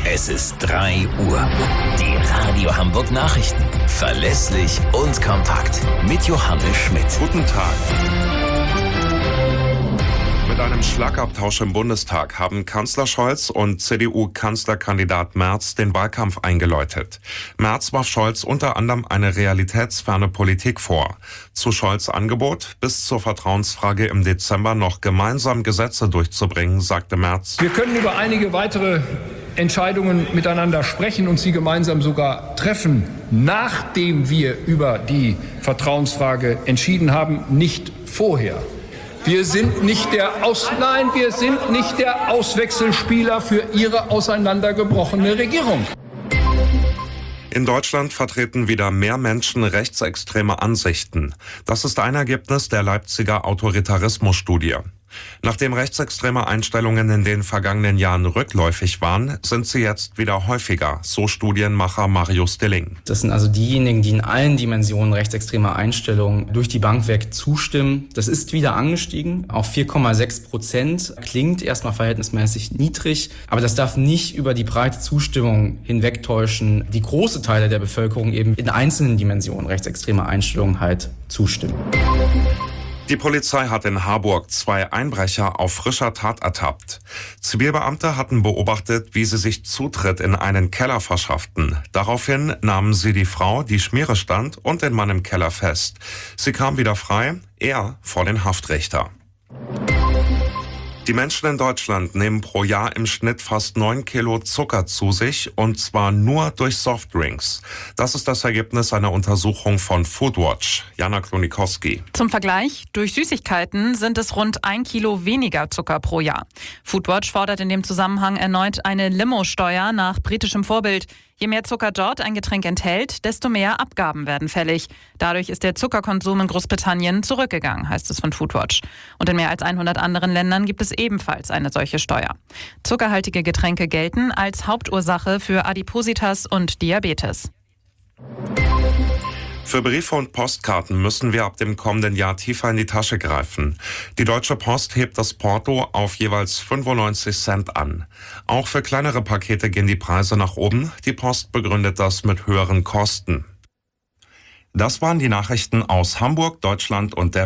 Es ist 3 Uhr. Die Radio Hamburg Nachrichten. Verlässlich und kompakt. Mit Johannes Schmidt. Guten Tag. Mit einem Schlagabtausch im Bundestag haben Kanzler Scholz und CDU-Kanzlerkandidat Merz den Wahlkampf eingeläutet. Merz warf Scholz unter anderem eine realitätsferne Politik vor. Zu Scholz' Angebot, bis zur Vertrauensfrage im Dezember noch gemeinsam Gesetze durchzubringen, sagte Merz: Wir können über einige weitere Entscheidungen miteinander sprechen und sie gemeinsam sogar treffen, nachdem wir über die Vertrauensfrage entschieden haben, nicht vorher. Wir sind nicht der Auswechselspieler für Ihre auseinandergebrochene Regierung. In Deutschland vertreten wieder mehr Menschen rechtsextreme Ansichten. Das ist ein Ergebnis der Leipziger Autoritarismus-Studie. Nachdem rechtsextreme Einstellungen in den vergangenen Jahren rückläufig waren, sind sie jetzt wieder häufiger, so Studienmacher Marius Dilling. Das sind also diejenigen, die in allen Dimensionen rechtsextremer Einstellungen durch die Bank weg zustimmen. Das ist wieder angestiegen auf 4,6%. Klingt erstmal verhältnismäßig niedrig, aber das darf nicht über die breite Zustimmung hinwegtäuschen, die große Teile der Bevölkerung eben in einzelnen Dimensionen rechtsextremer Einstellungen halt zustimmen. Die Polizei hat in Harburg 2 Einbrecher auf frischer Tat ertappt. Zivilbeamte hatten beobachtet, wie sie sich Zutritt in einen Keller verschafften. Daraufhin nahmen sie die Frau, die Schmiere stand, und den Mann im Keller fest. Sie kam wieder frei, er vor den Haftrichter. Die Menschen in Deutschland nehmen pro Jahr im Schnitt fast 9 Kilo Zucker zu sich, und zwar nur durch Softdrinks. Das ist das Ergebnis einer Untersuchung von Foodwatch. Jana Klonikowski. Zum Vergleich, durch Süßigkeiten sind es rund 1 Kilo weniger Zucker pro Jahr. Foodwatch fordert in dem Zusammenhang erneut eine Limo-Steuer nach britischem Vorbild. Je mehr Zucker dort ein Getränk enthält, desto mehr Abgaben werden fällig. Dadurch ist der Zuckerkonsum in Großbritannien zurückgegangen, heißt es von Foodwatch. Und in mehr als 100 anderen Ländern gibt es ebenfalls eine solche Steuer. Zuckerhaltige Getränke gelten als Hauptursache für Adipositas und Diabetes. Für Briefe und Postkarten müssen wir ab dem kommenden Jahr tiefer in die Tasche greifen. Die Deutsche Post hebt das Porto auf jeweils 95 Cent an. Auch für kleinere Pakete gehen die Preise nach oben. Die Post begründet das mit höheren Kosten. Das waren die Nachrichten aus Hamburg, Deutschland und der